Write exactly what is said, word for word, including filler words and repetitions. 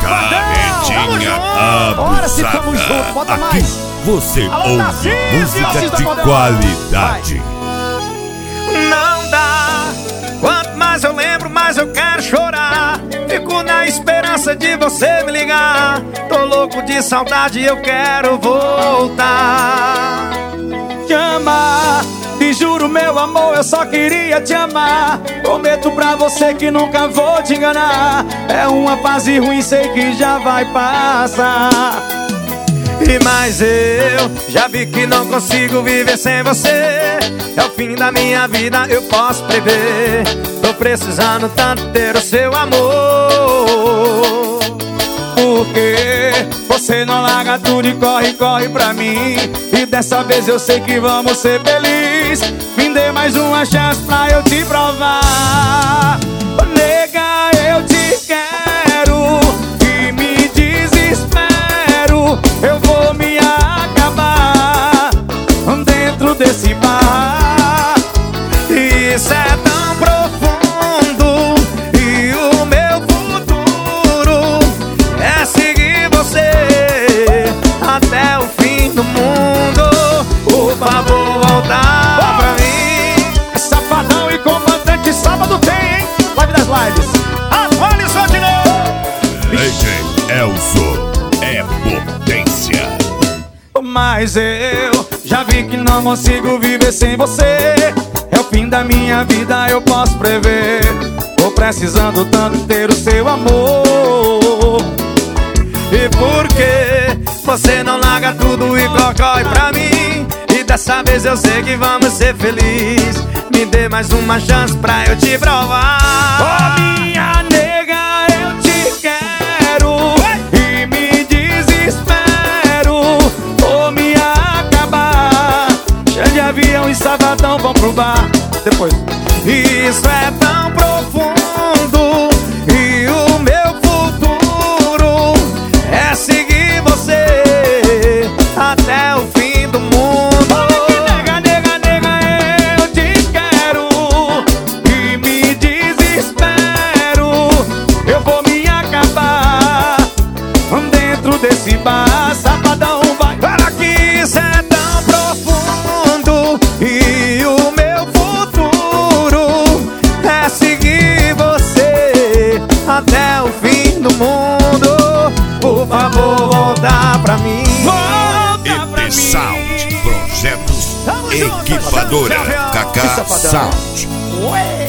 Carretinha Bora, se abusada. tamo junto, bota Aqui mais. você Alô, ouve Tarcísio, música Tarcísio de da Modão. qualidade. Não dá. Quanto mais eu lembro, mais eu quero chorar. Fico na esperança de você me ligar. Tô louco de saudade, eu quero voltar. Te amar, te juro, meu amor, eu só queria te amar. Prometo pra você que nunca vou te enganar. É uma fase ruim, sei que já vai passar. E mais eu já vi que não consigo viver sem você. É o fim da minha vida, eu posso prever. Tô precisando tanto ter o seu amor. Porque você não larga tudo e corre, corre pra mim. E dessa vez eu sei que vamos ser felizes. Me dê mais uma chance pra eu te provar. Nega, eu te quero e me desespero. Eu vou me acabar dentro desse bar. Isso é tão profundo. E o meu futuro é seguir você até o fim do mundo. Por favor, voltar pra mim. Safadão e comandante, sábado tem, hein? Live das lives. Afone só de novo. D J Elzo é potência. Mas eu já vi que não consigo viver sem você. É o fim da minha vida, eu posso prever. Tô precisando tanto ter o seu amor. E por que você não larga tudo e corre pra mim? E dessa vez eu sei que vamos ser felizes. Me dê mais uma chance pra eu te provar. Oh, minha nega, eu te quero e me desespero. Vou me acabar. Cheio de avião e sabadão, vão pro bar. Depois. Isso é tão profundo. E o meu futuro é seguir você até o fim do mundo. Nega, nega, nega, eu te quero e me desespero. Eu vou me acabar dentro desse bar. Safadão, vai. Para que isso é tão profundo. E o meu futuro é seguir você até o fim do mundo. Por favor, voltar pra mim. Volta pra E T Sound, projetos Tamo junto, equipadora, Safadão. Kaká Safadão. Sound. Ué.